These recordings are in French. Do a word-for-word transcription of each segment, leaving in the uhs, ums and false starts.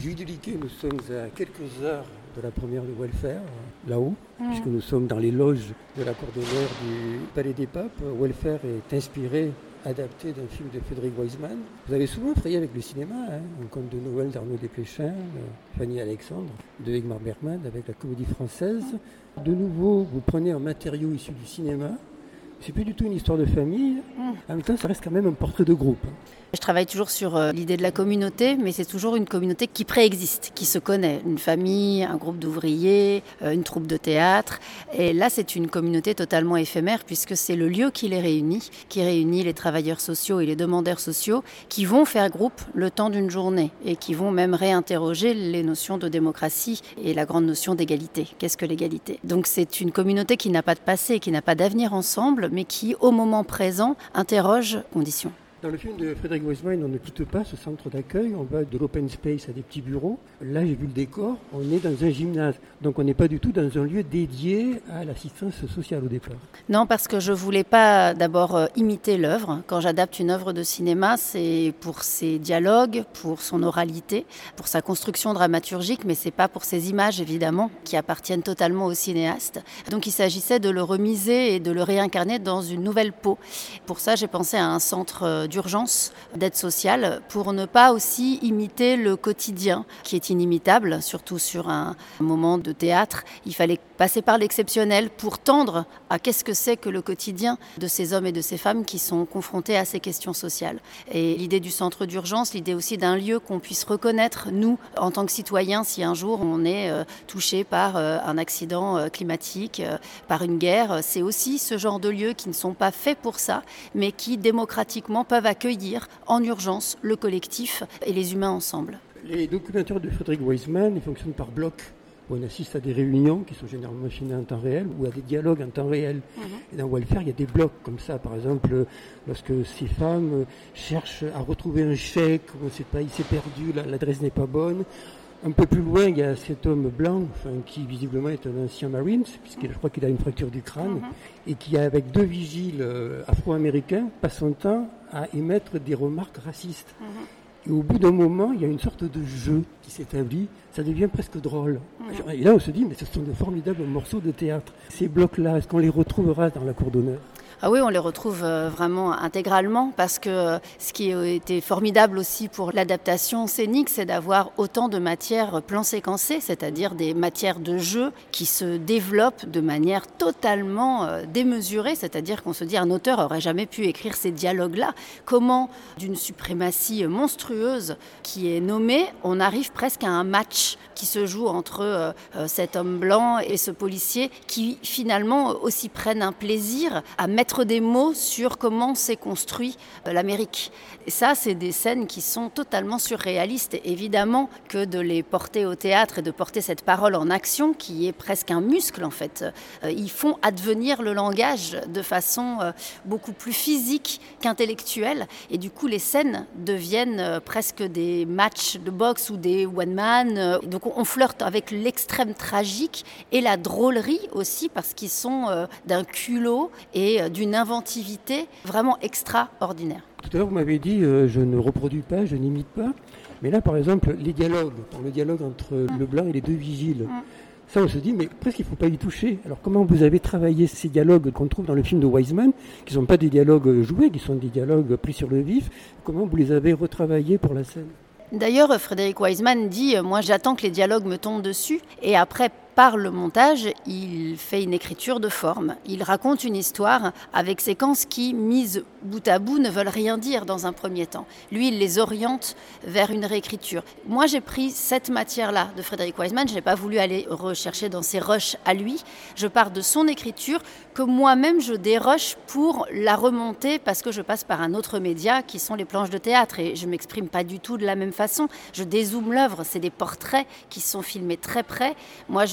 Jules Deliquet, nous sommes à quelques heures de la première de Welfare, là-haut, mmh. puisque nous sommes dans les loges de la cour d'honneur du Palais des Papes. Welfare est inspiré, adapté d'un film de Frédéric Wiseman. Vous avez souvent travaillé avec le cinéma, hein, un conte de Noël d'Arnaud Desplechin, de Fanny Alexandre, de Ingmar Bergman, avec la Comédie Française. De nouveau, vous prenez un matériau issu du cinéma. C'est plus du tout une histoire de famille. Mmh. En même temps, ça reste quand même un portrait de groupe. Je travaille toujours sur euh, l'idée de la communauté, mais c'est toujours une communauté qui préexiste, qui se connaît. Une famille, un groupe d'ouvriers, euh, une troupe de théâtre. Et là, c'est une communauté totalement éphémère, puisque c'est le lieu qui les réunit, qui réunit les travailleurs sociaux et les demandeurs sociaux, qui vont faire groupe le temps d'une journée et qui vont même réinterroger les notions de démocratie et la grande notion d'égalité. Qu'est-ce que l'égalité ? Donc c'est une communauté qui n'a pas de passé, qui n'a pas d'avenir ensemble, mais qui, au moment présent, interroge les conditions. Dans le film de Frédéric Wiseman, on ne quitte pas ce centre d'accueil, on va de l'open space à des petits bureaux. Là, j'ai vu le décor, on est dans un gymnase. Donc on n'est pas du tout dans un lieu dédié à l'assistance sociale au départ. Non, parce que je ne voulais pas d'abord euh, imiter l'œuvre. Quand j'adapte une œuvre de cinéma, c'est pour ses dialogues, pour son oralité, pour sa construction dramaturgique, mais ce n'est pas pour ses images, évidemment, qui appartiennent totalement au cinéaste. Donc il s'agissait de le remiser et de le réincarner dans une nouvelle peau. Pour ça, j'ai pensé à un centre euh, d'urgence, d'aide sociale, pour ne pas aussi imiter le quotidien, qui est inimitable, surtout sur un moment de théâtre. Il fallait passer par l'exceptionnel pour tendre à qu'est-ce que c'est que le quotidien de ces hommes et de ces femmes qui sont confrontés à ces questions sociales. Et l'idée du centre d'urgence, l'idée aussi d'un lieu qu'on puisse reconnaître, nous, en tant que citoyens, si un jour on est euh, touché par euh, un accident euh, climatique, euh, par une guerre, c'est aussi ce genre de lieux qui ne sont pas faits pour ça, mais qui démocratiquement peuvent accueillir en urgence le collectif et les humains ensemble. Les documentaires de Frédéric Wiseman, ils fonctionnent par blocs. On assiste à des réunions qui sont généralement filmées en temps réel ou à des dialogues en temps réel. Mmh. Et dans Welfare, il y a des blocs comme ça. Par exemple, lorsque ces femmes cherchent à retrouver un chèque, on ne sait pas, il s'est perdu, l'adresse n'est pas bonne. Un peu plus loin, il y a cet homme blanc, enfin, qui visiblement est un ancien Marines, puisque je crois qu'il a une fracture du crâne, mmh. et qui, avec deux vigiles euh, afro-américains, passe son temps à émettre des remarques racistes. Mmh. Et au bout d'un moment, il y a une sorte de jeu qui s'établit, ça devient presque drôle. Mmh. Et là, on se dit, mais ce sont de formidables morceaux de théâtre. Ces blocs-là, est-ce qu'on les retrouvera dans la cour d'honneur ? Ah oui, on les retrouve vraiment intégralement parce que ce qui a été formidable aussi pour l'adaptation scénique, c'est d'avoir autant de matières plan séquencées, c'est-à-dire des matières de jeu qui se développent de manière totalement démesurée, c'est-à-dire qu'on se dit un auteur n'aurait jamais pu écrire ces dialogues-là. Comment, d'une suprématie monstrueuse qui est nommée, on arrive presque à un match qui se joue entre euh, cet homme blanc et ce policier qui finalement aussi prennent un plaisir à mettre des mots sur comment s'est construit euh, l'Amérique. Et ça, c'est des scènes qui sont totalement surréalistes. Et évidemment que de les porter au théâtre et de porter cette parole en action, qui est presque un muscle en fait, euh, ils font advenir le langage de façon euh, beaucoup plus physique qu'intellectuelle. Et du coup, les scènes deviennent euh, presque des matchs de boxe ou des one-man. Euh, donc on flirte avec l'extrême tragique et la drôlerie aussi, parce qu'ils sont euh, d'un culot et euh, d'une inventivité vraiment extraordinaire. Tout à l'heure, vous m'avez dit euh, je ne reproduis pas, je n'imite pas. Mais là, par exemple, les dialogues, le dialogue entre mmh. le blanc et les deux vigiles, mmh. ça, on se dit, mais presque il ne faut pas y toucher. Alors, comment vous avez travaillé ces dialogues qu'on trouve dans le film de Wiseman, qui ne sont pas des dialogues joués, qui sont des dialogues pris sur le vif, comment vous les avez retravaillés pour la scène ? D'ailleurs, Frédéric Wiseman dit « Moi, j'attends que les dialogues me tombent dessus. » Et après, par le montage, il fait une écriture de forme. Il raconte une histoire avec séquences qui, mises bout à bout, ne veulent rien dire dans un premier temps. Lui, il les oriente vers une réécriture. Moi, j'ai pris cette matière-là de Frédéric Wiseman. Je n'ai pas voulu aller rechercher dans ses rushs à lui. Je pars de son écriture que moi-même, je déroche pour la remonter parce que je passe par un autre média qui sont les planches de théâtre. Et je ne m'exprime pas du tout de la même façon. Je dézoome l'œuvre. C'est des portraits qui sont filmés très près. Moi, je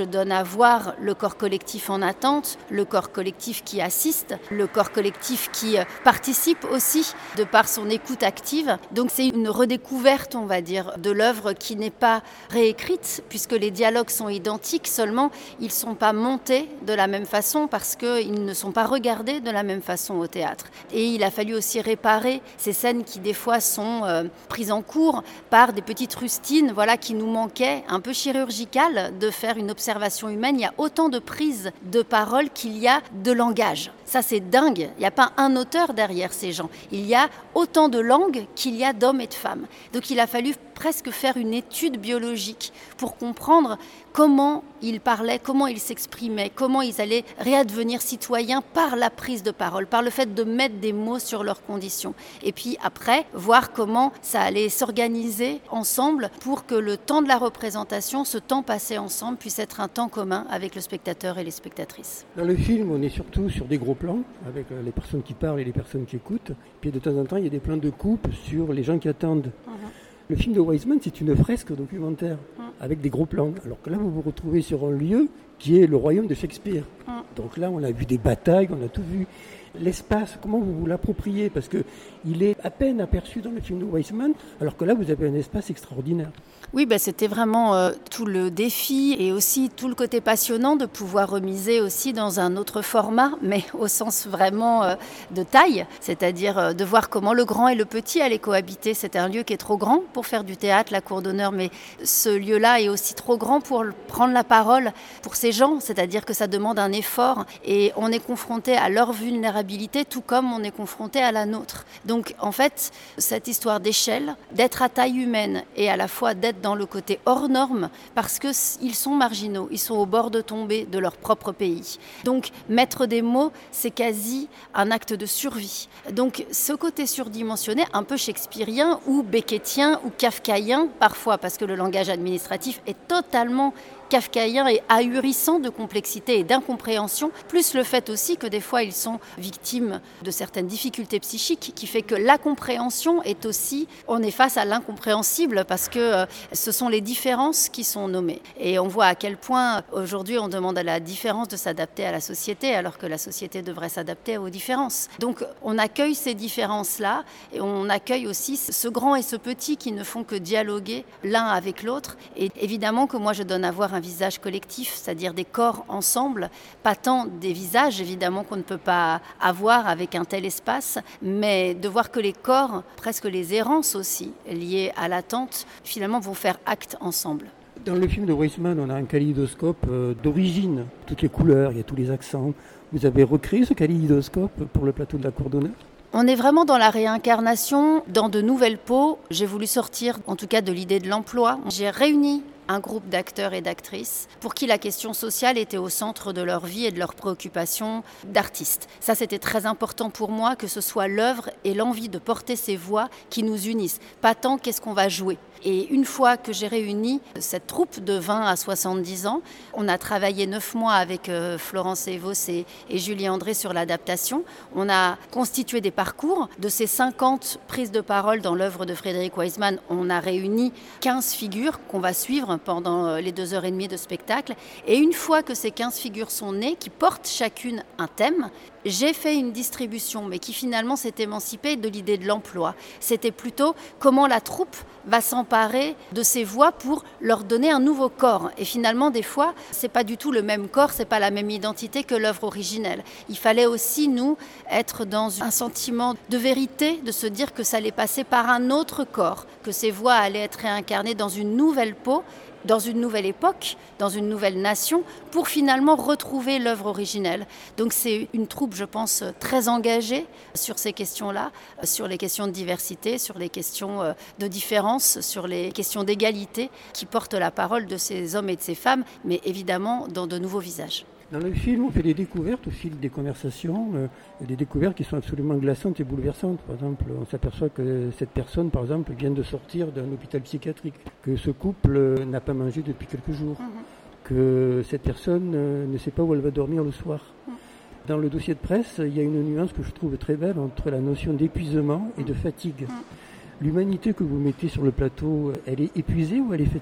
donne à voir le corps collectif en attente, le corps collectif qui assiste, le corps collectif qui participe aussi de par son écoute active. Donc c'est une redécouverte, on va dire, de l'œuvre qui n'est pas réécrite, puisque les dialogues sont identiques, seulement ils ne sont pas montés de la même façon parce qu'ils ne sont pas regardés de la même façon au théâtre. Et il a fallu aussi réparer ces scènes qui des fois sont euh, prises en cours par des petites rustines, voilà, qui nous manquaient, un peu chirurgicales, de faire une observation humaine. Il y a autant de prises de parole qu'il y a de langage. Ça, c'est dingue. Il n'y a pas un auteur derrière ces gens. Il y a autant de langues qu'il y a d'hommes et de femmes. Donc il a fallu presque faire une étude biologique pour comprendre comment ils parlaient, comment ils s'exprimaient, comment ils allaient réadvenir citoyens par la prise de parole, par le fait de mettre des mots sur leurs conditions. Et puis après, voir comment ça allait s'organiser ensemble pour que le temps de la représentation, ce temps passé ensemble, puisse être un temps commun avec le spectateur et les spectatrices. Dans le film, on est surtout sur des gros plans, avec les personnes qui parlent et les personnes qui écoutent. Puis de temps en temps, il y a des plans de coupe sur les gens qui attendent. Uh-huh. Le film de Wiseman, c'est une fresque documentaire uh-huh. avec des gros plans. Alors que là, vous vous retrouvez sur un lieu qui est le royaume de Shakespeare. Uh-huh. Donc là, on a vu des batailles, on a tout vu. L'espace, comment vous vous l'appropriez? Parce qu'il est à peine aperçu dans le film de Wiseman, alors que là, vous avez un espace extraordinaire. Oui, ben c'était vraiment euh, tout le défi et aussi tout le côté passionnant de pouvoir remiser aussi dans un autre format, mais au sens vraiment euh, de taille, c'est-à-dire euh, de voir comment le grand et le petit allaient cohabiter. C'était un lieu qui est trop grand pour faire du théâtre, la cour d'honneur, mais ce lieu-là est aussi trop grand pour prendre la parole pour ces gens, c'est-à-dire que ça demande un effort et on est confronté à leur vulnérabilité tout comme on est confronté à la nôtre. Donc en fait, cette histoire d'échelle, d'être à taille humaine et à la fois d'être dans le côté hors norme parce qu'ils sont marginaux, ils sont au bord de tomber de leur propre pays. Donc mettre des mots, c'est quasi un acte de survie. Donc ce côté surdimensionné, un peu shakespearien ou beckettien ou kafkaïen parfois, parce que le langage administratif est totalement kafkaïen et ahurissant de complexité et d'incompréhension, plus le fait aussi que des fois ils sont victimes de certaines difficultés psychiques qui fait que la compréhension est aussi, on est face à l'incompréhensible parce que euh, ce sont les différences qui sont nommées. Et on voit à quel point aujourd'hui on demande à la différence de s'adapter à la société alors que la société devrait s'adapter aux différences. Donc on accueille ces différences-là et on accueille aussi ce grand et ce petit qui ne font que dialoguer l'un avec l'autre. Et évidemment que moi je donne à voir un visage collectif, c'est-à-dire des corps ensemble, pas tant des visages évidemment qu'on ne peut pas avoir avec un tel espace, mais de voir que les corps, presque les errances aussi, liées à l'attente, finalement vont faire acte ensemble. Dans le film de Wiseman, on a un kaléidoscope euh, d'origine, toutes les couleurs, il y a tous les accents. Vous avez recréé ce kaléidoscope pour le plateau de la Cour d'honneur ? On est vraiment dans la réincarnation, dans de nouvelles peaux. J'ai voulu sortir en tout cas de l'idée de l'emploi. J'ai réuni un groupe d'acteurs et d'actrices pour qui la question sociale était au centre de leur vie et de leurs préoccupations d'artistes. Ça, c'était très important pour moi, que ce soit l'œuvre et l'envie de porter ces voix qui nous unissent. Pas tant qu'est-ce qu'on va jouer. Et une fois que j'ai réuni cette troupe de vingt à soixante-dix ans, on a travaillé neuf mois avec euh, Florence Evos et, et Julie André sur l'adaptation. On a constitué des parcours. De ces cinquante prises de parole dans l'œuvre de Frédéric Wiseman, on a réuni quinze figures qu'on va suivre pendant les deux heures et demie de spectacle. Et une fois que ces quinze figures sont nées, qui portent chacune un thème, j'ai fait une distribution, mais qui finalement s'est émancipée de l'idée de l'emploi. C'était plutôt comment la troupe va s'emparer de ces voix pour leur donner un nouveau corps. Et finalement, des fois, c'est pas du tout le même corps, c'est pas la même identité que l'œuvre originelle. Il fallait aussi, nous, être dans un sentiment de vérité, de se dire que ça allait passer par un autre corps, que ces voix allaient être réincarnées dans une nouvelle peau, dans une nouvelle époque, dans une nouvelle nation, pour finalement retrouver l'œuvre originelle. Donc c'est une troupe, je pense, très engagée sur ces questions-là, sur les questions de diversité, sur les questions de différence, sur les questions d'égalité, qui portent la parole de ces hommes et de ces femmes, mais évidemment dans de nouveaux visages. Dans le film, on fait des découvertes au fil des conversations, euh, des découvertes qui sont absolument glaçantes et bouleversantes. Par exemple, on s'aperçoit que cette personne, par exemple, vient de sortir d'un hôpital psychiatrique, que ce couple euh, n'a pas mangé depuis quelques jours, mmh. que cette personne euh, ne sait pas où elle va dormir le soir. Mmh. Dans le dossier de presse, il y a une nuance que je trouve très belle entre la notion d'épuisement et de fatigue. Mmh. L'humanité que vous mettez sur le plateau, elle est épuisée ou elle est fatiguée ?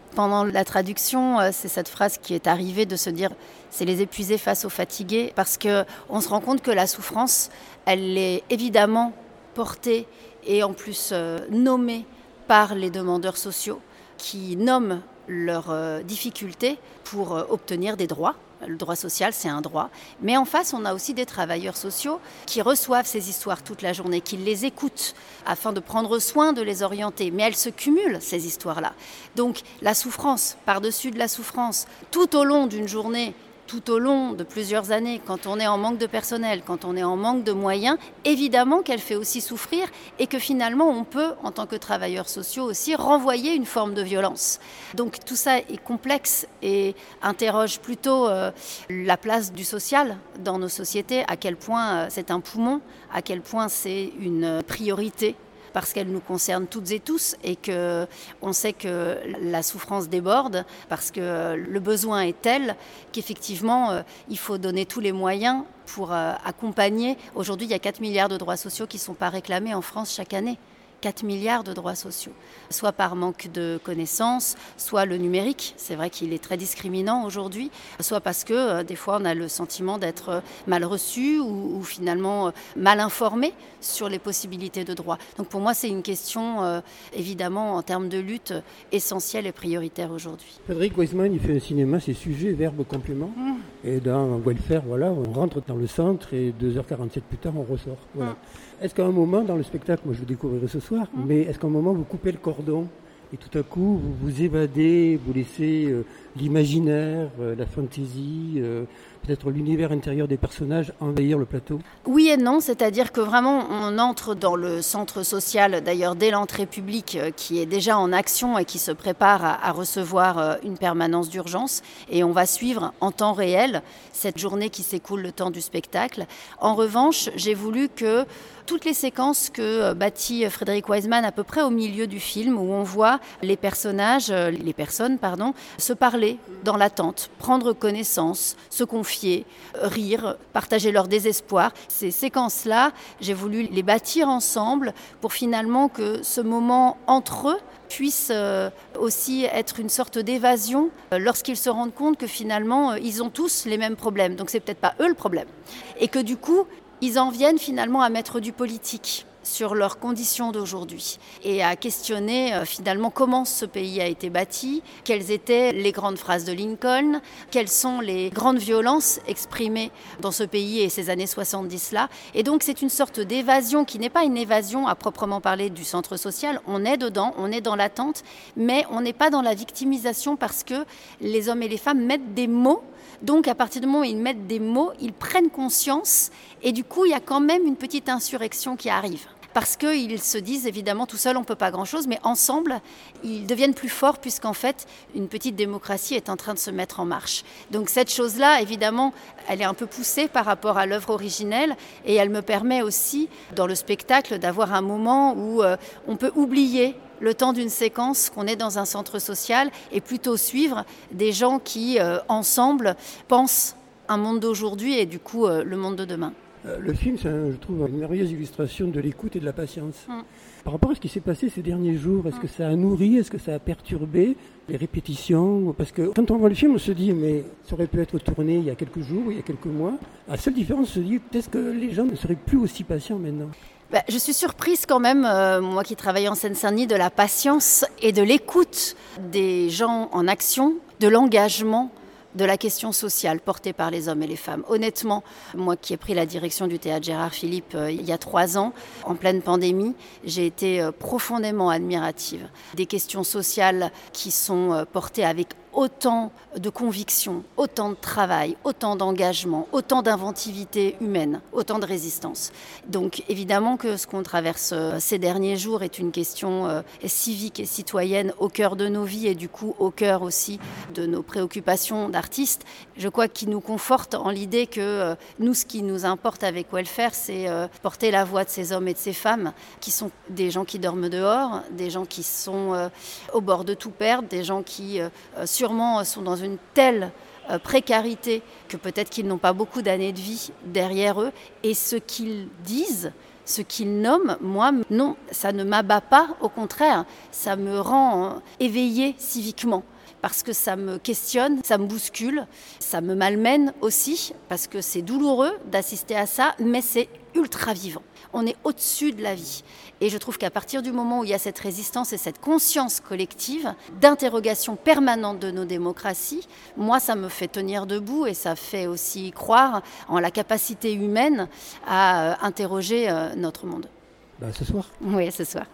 Pendant la traduction, c'est cette phrase qui est arrivée de se dire « c'est les épuisés face aux fatigués » parce qu'on se rend compte que la souffrance, elle est évidemment portée et en plus euh, nommée par les demandeurs sociaux qui nomment leurs euh, difficultés pour euh, obtenir des droits. Le droit social, c'est un droit. Mais en face, on a aussi des travailleurs sociaux qui reçoivent ces histoires toute la journée, qui les écoutent afin de prendre soin de les orienter. Mais elles se cumulent, ces histoires-là. Donc la souffrance, par-dessus de la souffrance, tout au long d'une journée, tout au long de plusieurs années, quand on est en manque de personnel, quand on est en manque de moyens, évidemment qu'elle fait aussi souffrir et que finalement on peut, en tant que travailleurs sociaux aussi, renvoyer une forme de violence. Donc tout ça est complexe et interroge plutôt euh, la place du social dans nos sociétés, à quel point euh, c'est un poumon, à quel point c'est une priorité, parce qu'elle nous concerne toutes et tous et qu'on sait que la souffrance déborde, parce que le besoin est tel qu'effectivement, euh, il faut donner tous les moyens pour euh, accompagner. Aujourd'hui, il y a quatre milliards de droits sociaux qui ne sont pas réclamés en France chaque année. quatre milliards de droits sociaux, soit par manque de connaissances, soit le numérique, c'est vrai qu'il est très discriminant aujourd'hui, soit parce que euh, des fois on a le sentiment d'être mal reçu ou, ou finalement euh, mal informé sur les possibilités de droits. Donc pour moi c'est une question euh, évidemment en termes de lutte essentielle et prioritaire aujourd'hui. Frédéric Waisman, il fait un cinéma, c'est sujet, verbe, complément. Mmh. Et dans Welfare, voilà, on rentre dans le centre et deux heures quarante-sept plus tard on ressort. Voilà. Mmh. Est-ce qu'à un moment dans le spectacle, moi je vous découvrirai ce soir, mmh. mais est-ce qu'à un moment vous coupez le cordon et tout à coup vous vous évadez, vous laissez euh, l'imaginaire, euh, la fantaisie, euh, peut-être l'univers intérieur des personnages envahir le plateau? Oui et non, c'est-à-dire que vraiment on entre dans le centre social, d'ailleurs dès l'entrée publique, euh, qui est déjà en action et qui se prépare à, à recevoir euh, une permanence d'urgence, et on va suivre en temps réel cette journée qui s'écoule le temps du spectacle. En revanche, j'ai voulu que toutes les séquences que bâtit Frédéric Waisman à peu près au milieu du film, où on voit les personnages, les personnes, pardon, se parler dans l'attente, prendre connaissance, se confier, rire, partager leur désespoir. Ces séquences-là, j'ai voulu les bâtir ensemble pour finalement que ce moment entre eux puisse aussi être une sorte d'évasion lorsqu'ils se rendent compte que finalement, ils ont tous les mêmes problèmes. Donc c'est peut-être pas eux le problème. Et que du coup, ils en viennent finalement à mettre du politique sur leurs conditions d'aujourd'hui et à questionner euh, finalement comment ce pays a été bâti, quelles étaient les grandes phrases de Lincoln, quelles sont les grandes violences exprimées dans ce pays et ces années soixante-dix-là. Et donc c'est une sorte d'évasion qui n'est pas une évasion à proprement parler du centre social. On est dedans, on est dans l'attente, mais on n'est pas dans la victimisation parce que les hommes et les femmes mettent des mots. Donc à partir du moment où ils mettent des mots, ils prennent conscience et du coup il y a quand même une petite insurrection qui arrive. Parce qu'ils se disent évidemment tout seul on ne peut pas grand-chose, mais ensemble ils deviennent plus forts puisqu'en fait une petite démocratie est en train de se mettre en marche. Donc cette chose-là évidemment elle est un peu poussée par rapport à l'œuvre originelle et elle me permet aussi dans le spectacle d'avoir un moment où euh, on peut oublier le temps d'une séquence qu'on est dans un centre social et plutôt suivre des gens qui, euh, ensemble, pensent un monde d'aujourd'hui et du coup, euh, le monde de demain. Euh, le film, c'est, un, je trouve, une merveilleuse illustration de l'écoute et de la patience. Mm. Par rapport à ce qui s'est passé ces derniers jours, est-ce mm. que ça a nourri, est-ce que ça a perturbé les répétitions? Parce que quand on voit le film, on se dit, mais ça aurait pu être tourné il y a quelques jours ou il y a quelques mois. La seule différence, on se dit, peut-être que les gens ne seraient plus aussi patients maintenant. Bah, je suis surprise quand même, euh, moi qui travaille en Seine-Saint-Denis, de la patience et de l'écoute des gens en action, de l'engagement de la question sociale portée par les hommes et les femmes. Honnêtement, moi qui ai pris la direction du théâtre Gérard Philipe euh, il y a trois ans, en pleine pandémie, j'ai été euh, profondément admirative des questions sociales qui sont euh, portées avec autant de conviction, autant de travail, autant d'engagement, autant d'inventivité humaine, autant de résistance. Donc évidemment que ce qu'on traverse ces derniers jours est une question euh, civique et citoyenne au cœur de nos vies et du coup au cœur aussi de nos préoccupations d'artistes. Je crois qu'il nous conforte en l'idée que euh, nous, ce qui nous importe avec Welfare, c'est euh, porter la voix de ces hommes et de ces femmes qui sont des gens qui dorment dehors, des gens qui sont euh, au bord de tout perdre, des gens qui euh, sûrement sont dans une telle euh, précarité que peut-être qu'ils n'ont pas beaucoup d'années de vie derrière eux. Et ce qu'ils disent, ce qu'ils nomment, moi, non, ça ne m'abat pas, au contraire, ça me rend euh, éveillée civiquement. parce que ça me questionne, ça me bouscule, ça me malmène aussi, parce que c'est douloureux d'assister à ça, mais c'est ultra vivant. On est au-dessus de la vie. Et je trouve qu'à partir du moment où il y a cette résistance et cette conscience collective d'interrogation permanente de nos démocraties, moi, ça me fait tenir debout et ça fait aussi croire en la capacité humaine à interroger notre monde. Bah, ce soir. Oui, ce soir.